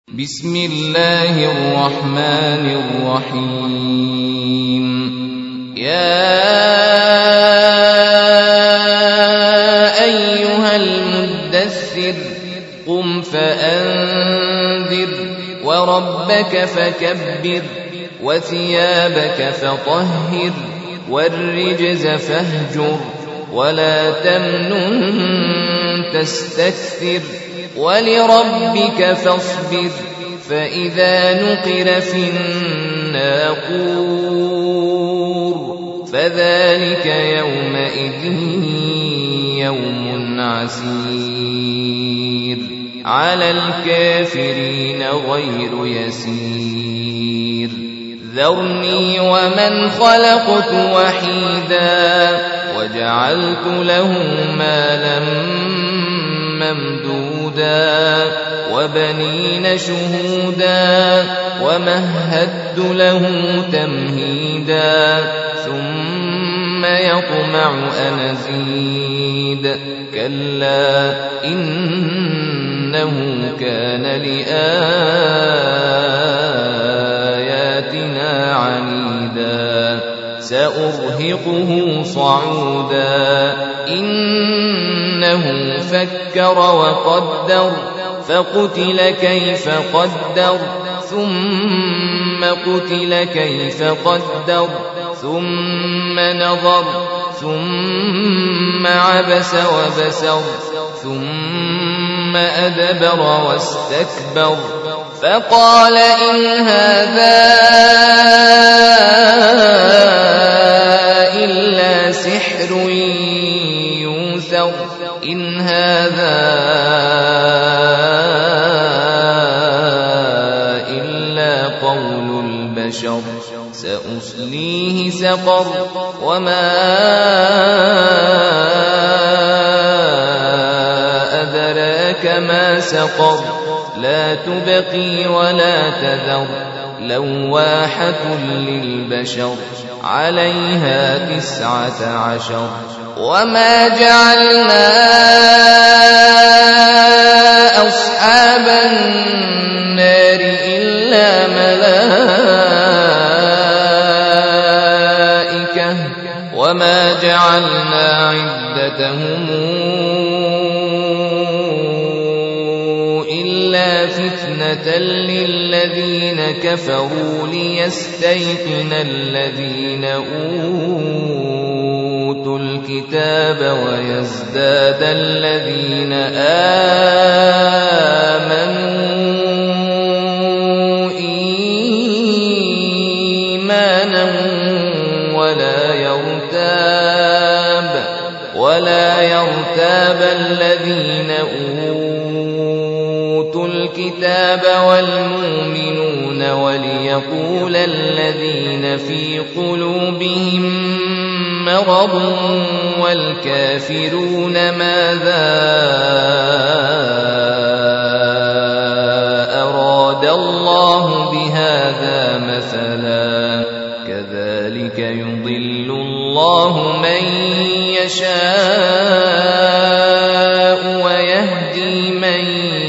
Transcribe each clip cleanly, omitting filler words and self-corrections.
بسم الله الرحمن الرحيم. يا أيها المدثر قم فأنذر وربك فكبر وثيابك فطهر والرجز فاهجر ولا تمنن تستكثر ولربك فاصبر فإذا نقر في الناقور فذلك يومئذ يوم عسير على الكافرين غير يسير. ذرني ومن خلقت وحيدا وجعلت له مالا ممدودا وبنين شهودا ومهدت له تمهيدا ثم يطمع أن أزيد كلا إنه كان لآياتنا عنيدا سأرهقه صعودا إنه فكر وقدر فقتل كيف قدر ثم قتل كيف قدر ثم نظر ثم عبس وبسر ثم أدبر واستكبر فقال إن هذا إلا سحر يؤثر إن هذا إلا قول البشر سأصليه سقر وما أدراك ما سقر لا تبقي ولا تذر لواحة للبشر عليها 19 وما جعلنا أصحاب النار إلا ملائكة وما جعلنا عدتهم إلا فتنة للذين كفروا ليستيقن الذين أوتوا الكتاب ويزداد الذين آمنوا إيمانا ولا يرتاب الذين أوتوا الكتاب والمؤمنون وليقول الذين في قلوبهم مرض والكافرون ماذا أراد الله بهذا مثلا كذلك يضل الله من يشاء ويهدي من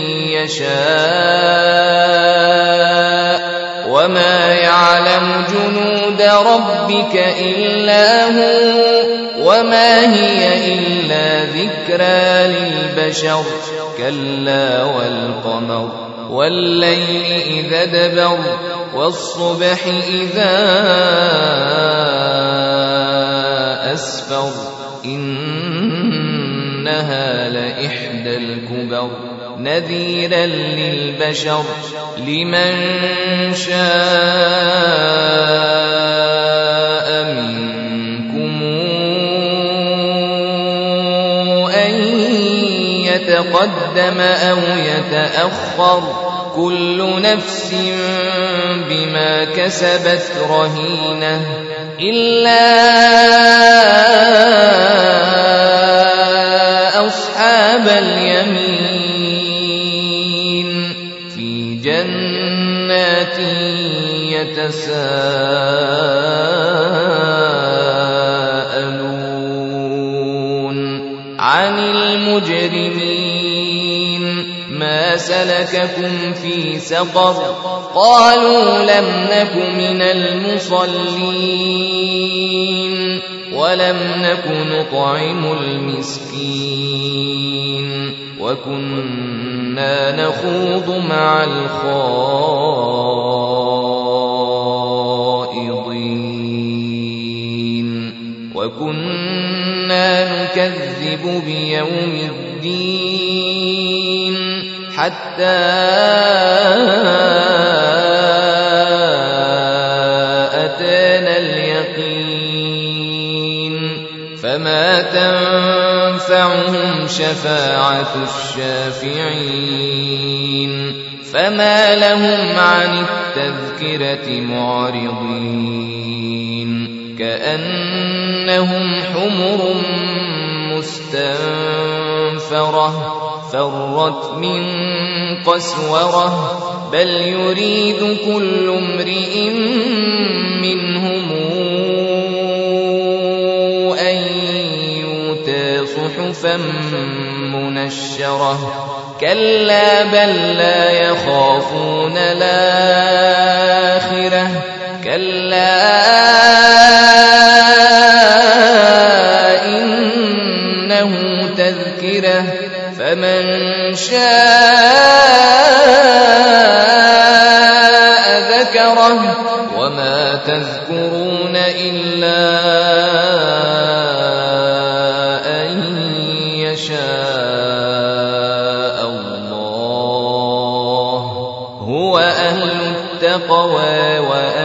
يشاء وما يعلم جنود ربك إلا هو وما هي إلا ذكرى للبشر كلا والقمر والليل إذا دبر والصبح إذا أسفر إنها لإحدى الكبر نذيرا للبشر لمن شاء منكم أن يتقدم أو يتأخر كل نفس بما كسبت رهينة إلا أصحاب اليمين في جنات يتساءلون عن المجرمين ما سلككم في سقر قالوا لم نك من المصلين ولم نك نطعم المسكين وكنا نخوض مع الخائضين وكنا نكذب بيوم الدين حتى أتانا اليقين فما تنفعهم شفاعة الشافعين فما لهم عن التذكرة معرضين كأنهم حمر مستنفرة فرت من قسورة بل يريد كل امرئ منهم أن يؤتى صحفا منشرة كلا بل لا يخافون الآخرة كلا إنه تذكرة فمن شاء ذكره وما تذكرون إلا أن يشاء الله هو أهل التقوى